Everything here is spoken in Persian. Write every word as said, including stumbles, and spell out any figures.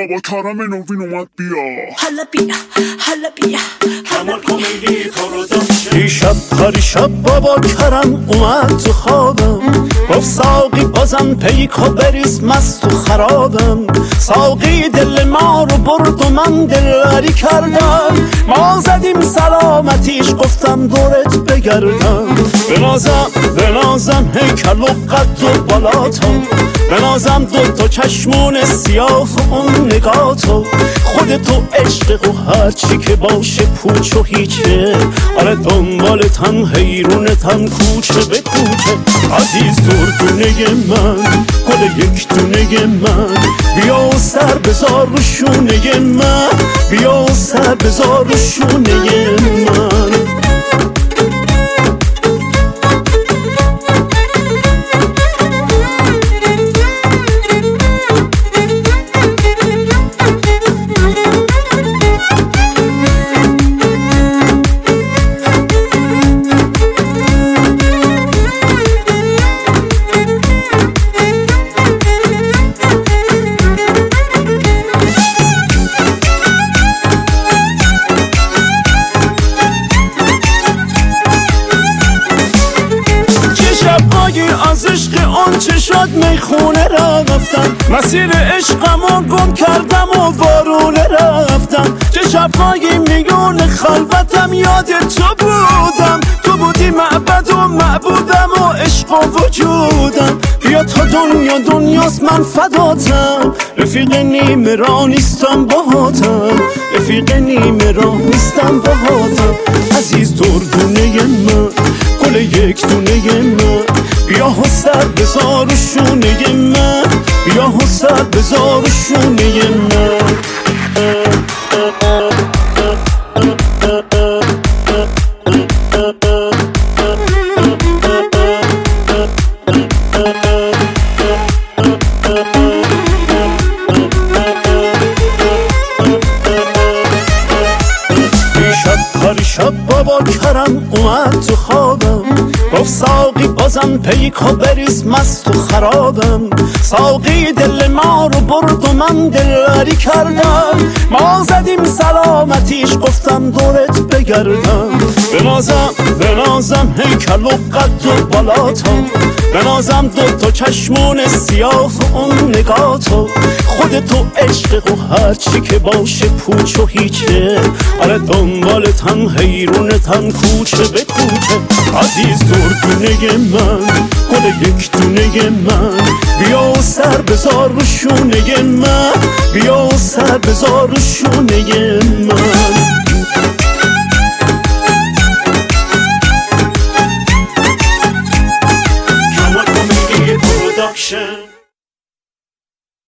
بابا کرم نوین اومد بیا حالا بیا حالا بیا کمال کمدی پروداکشن. دیشب پریشب بابا کرم اومد تو خوابم، گفت ساقی بازم پیکو بریز مست و خرابم. ساقی دل ما رو برد و من دلبری کردم، ما زدیم سلامتیش گفتم دورت بگردم. بنازم بنازم هیکل و قد و بالاتو، بنازم دو تا چشمون سیاه اون نگاتو. خودتو عشق و هرچی که باشه پوچ و هیچه، آره دنبالتم حیرونتم کوچه به کوچه. عزیز دردونه من گل یک دونه من، بیا و سر بذار رو شونه من، بیا و سر بذار رو شونه من. از عشق اون چه شد میخونه رفتم، مسیر عشقمو گم کردم و وارونه رفتم. چه شب‌های میون خلوتم یاد تو بودم، تو بودی معبد و معبودم و عشق و وجودم. بیا تا دنیا دنیاست من فداتم، رفیق نیمه را نیستم باهاتم، رفیق نیمه را نیستم باهاتم. عزیز دردونه من گل یک دونه من، بیا و سر بذار شونه من، بیا و سر بذار شونه من. شب بابا کرم اومد تو خوابم، گفت ساقی بازم پیکو بریز مست و خرابم. ساقی دل ما رو برد و من دلبری کردم، ما زدیم سلامتیش گفتم دورت بگردم. بنازم بنازم هیکل و قد و بالاتو، بنازم دو تا چشمون سیاه اون نگاتو. خودتو عشق و هرچی که باشه پوچ و هیچه، آره دنبالتم حیرونتم کوچه به کوچه. عزیز دردونه من گل یک دونه من، بیا و سر بذار رو شونه من، بیا و سر بذار رو شونه من. کمال کمدی پروداکشن.